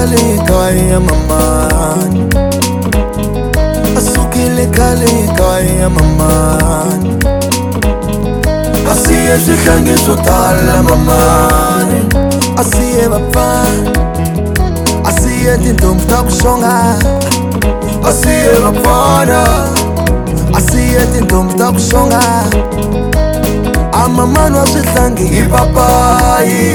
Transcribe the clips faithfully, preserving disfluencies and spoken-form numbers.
kale kaya mamani, asukile kale kaya mamani, asiye swihlangi swo tala mamani, asiye vafana, asiye tintombi ta ku xonga, asiye vafana, asiye tintombi ta ku xonga. Amamani wa swihlangi hi papayi,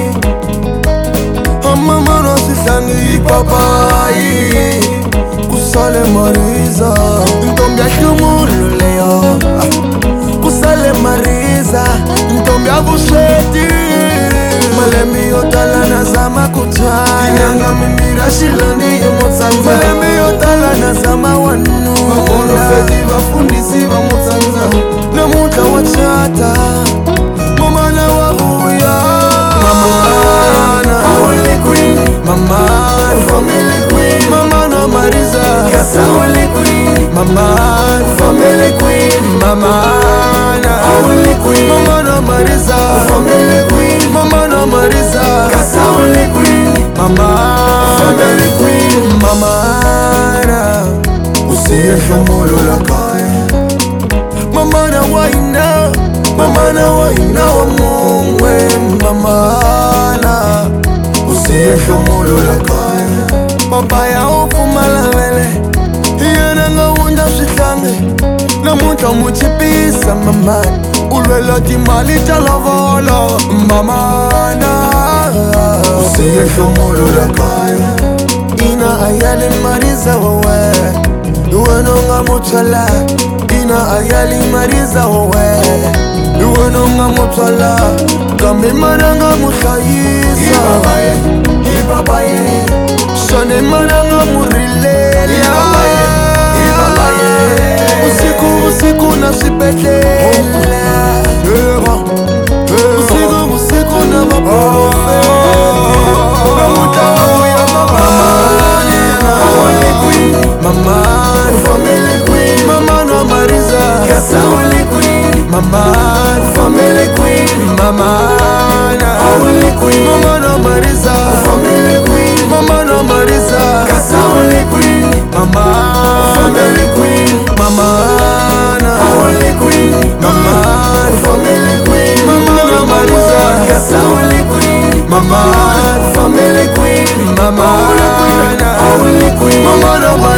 amamani wa swihlangi hi papayi, ku sale Mariza ntombi ya Hlumulu leyo, ku sale Mariza ntombi ya vusweti. Malembe yo tala na zama ku tshwaya, tinyanga mimbirhi Xilandi i Mutsanza. Malembe yo tala na zama wanuna, vaprofeti vafundhisi va Mutsanza. Namuntlha wa chata, mamana wa vuya, mamana Only Queen, mamana Family Queen, mamana Mariza Kasa Only Queen, mamana Family Queen, mamana Only Queen, mamana Mariza Family Queen, mamana Mariza Kasa Only Queen, mamana Family Queen, mamana usiye Hlumulu la kaya, mamana waina, mamana waina wa mungwe, mamana usiye Hlumulu la kaya. Papaya u pfumala vele, yena nga wundla swihlangi, namuntlha mu chipisa mamana, u lwela timali ta lovola mamana usiye Hlumulu la kaya. Ina ayali Mariza wawe, wena unga mutswala, ina ayali Mariza wawe, wena unga mutswala, kambe mana nga muhlayisa. Ibabaye, ibabaye, shane mana nga murilela. Ibabaye, usiku usiku na swibedlela, usiku usiku na maprofeti. Namuntlha wa vuya mamana, Only Queen, mamana Family Queen, mamana Mariza Kasa Only Queen, mamana Family Queen, mamana Only Queen, mamana Mariza Family Queen, mamana Mariza Kasa Only Queen, mamana Family Queen, mamana Only Queen, mamana Family Queen, mamana Mariza Kasa Only Queen, mamana Family Queen, mamana Only Queen, mamana